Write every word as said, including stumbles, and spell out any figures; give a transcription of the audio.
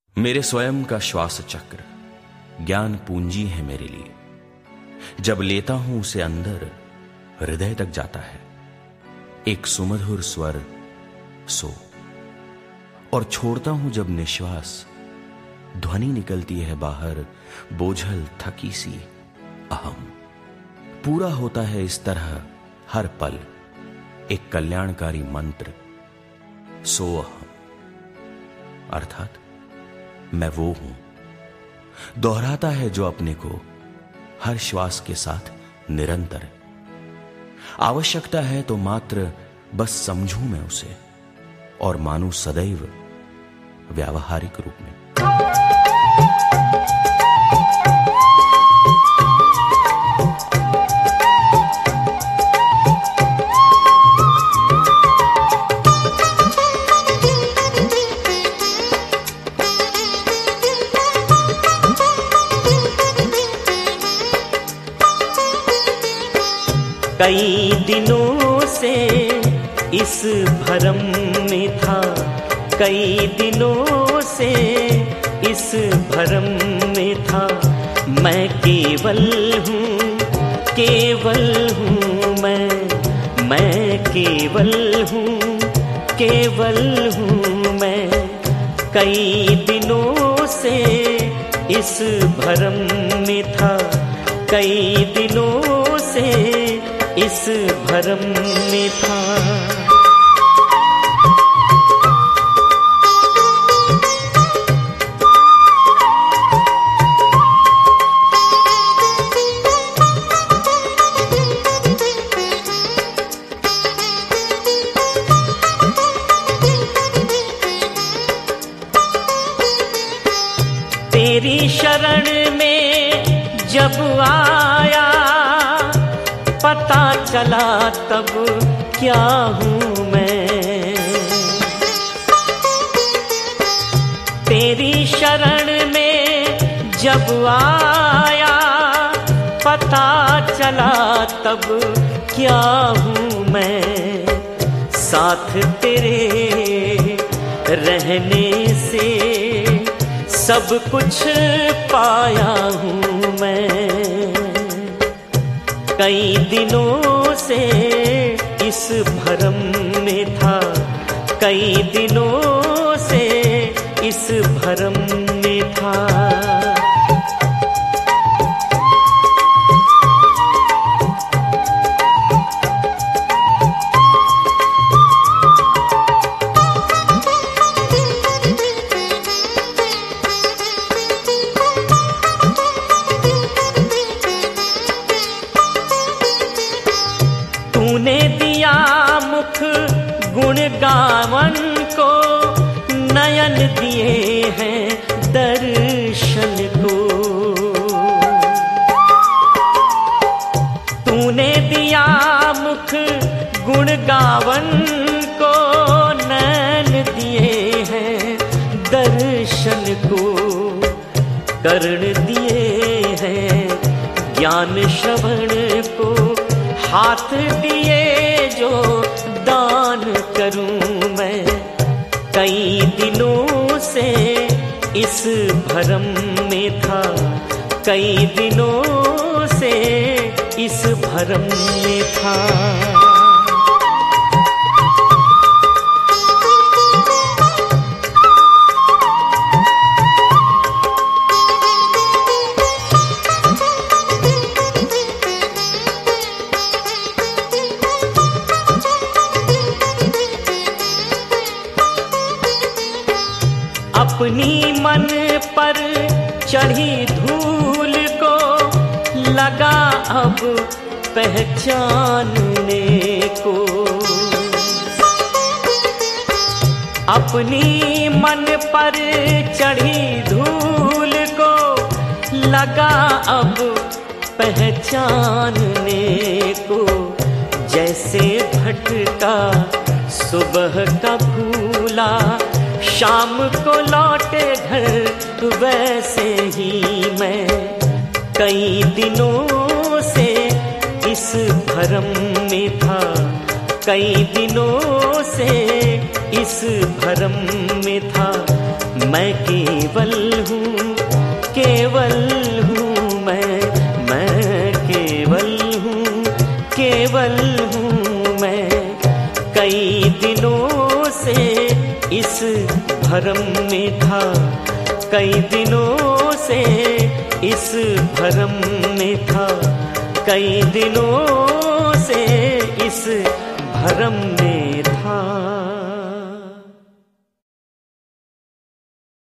मेरे स्वयं का श्वास चक्र ज्ञान पूंजी है मेरे लिए। जब लेता हूं उसे अंदर हृदय तक जाता है एक सुमधुर स्वर सो, और छोड़ता हूं जब निश्वास ध्वनि निकलती है बाहर बोझल थकी सी अहम। पूरा होता है इस तरह हर पल एक कल्याणकारी मंत्र सो अहम, अर्थात मैं वो हूं। दोहराता है जो अपने को हर श्वास के साथ निरंतर। आवश्यकता है तो मात्र बस समझूं मैं उसे और मानूं सदैव व्यावहारिक रूप में। कई दिनों से इस भरम में था, कई दिनों से इस भरम में था। मैं केवल हूँ, केवल हूँ मैं, मैं केवल हूँ, केवल हूँ मैं। कई दिनों से इस भरम में था, कई दिनों से इस भरम में था। तेरी शरण में जब आया पता चला तब क्या हूँ मैं। तेरी शरण में जब आया पता चला तब क्या हूँ मैं। साथ तेरे रहने से सब कुछ पाया हूँ मैं। कई दिनों से इस भरम में था, कई दिनों से इस भरम में था। तूने दिया मुख गुण गावन को, नयन दिए हैं दर्शन को। तूने दिया मुख गुण गावन को, नयन दिए हैं दर्शन को। कर्ण दिए हैं ज्ञान श्रवण को, हाथ दिए जो दान करूं मैं। कई दिनों से इस भरम में था, कई दिनों से इस भरम में था। अपनी मन पर चढ़ी धूल को लगा अब पहचानने को। अपनी मन पर चढ़ी धूल को लगा अब पहचानने को। जैसे भटका सुबह का भूला शाम को लौटे घर, वैसे ही मैं कई दिनों से इस भरम में था, कई दिनों से इस भरम में था। मैं केवल हूँ, केवल हूँ मैं, मैं केवल हूँ, केवल हूँ मैं। कई दिनों से इस भरम में था, कई दिनों से इस भरम में था, कई दिनों से इस भरम में था।